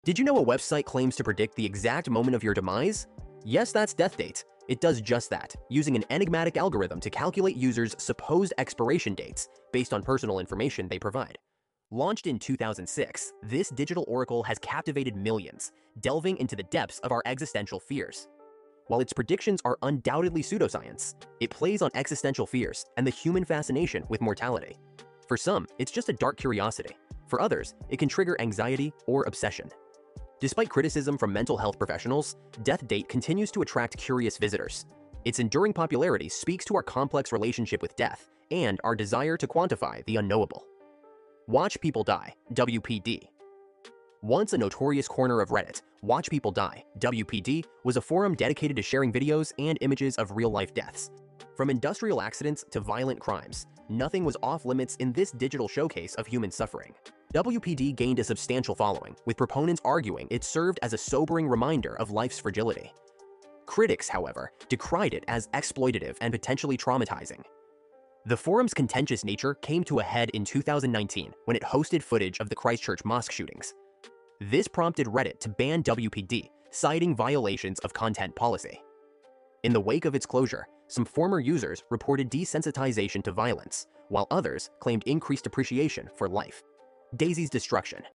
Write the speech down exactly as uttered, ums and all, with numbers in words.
Did you know a website claims to predict the exact moment of your demise? Yes, that's DeathDate. It does just that, using an enigmatic algorithm to calculate users' supposed expiration dates based on personal information they provide. Launched in two thousand six, this digital oracle has captivated millions, delving into the depths of our existential fears. While its predictions are undoubtedly pseudoscience, it plays on existential fears and the human fascination with mortality. For some, it's just a dark curiosity. For others, it can trigger anxiety or obsession. Despite criticism from mental health professionals, DeathDate continues to attract curious visitors. Its enduring popularity speaks to our complex relationship with death and our desire to quantify the unknowable. Watch People Die, W P D. Once a notorious corner of Reddit, Watch People Die, W P D, was a forum dedicated to sharing videos and images of real-life deaths. From industrial accidents to violent crimes, nothing was off-limits in this digital showcase of human suffering. W P D gained a substantial following, with proponents arguing it served as a sobering reminder of life's fragility. Critics, however, decried it as exploitative and potentially traumatizing. The forum's contentious nature came to a head in two thousand nineteen when it hosted footage of the Christchurch mosque shootings. This prompted Reddit to ban W P D, citing violations of content policy. In the wake of its closure, some former users reported desensitization to violence, while others claimed increased appreciation for life. Daisy's destruction.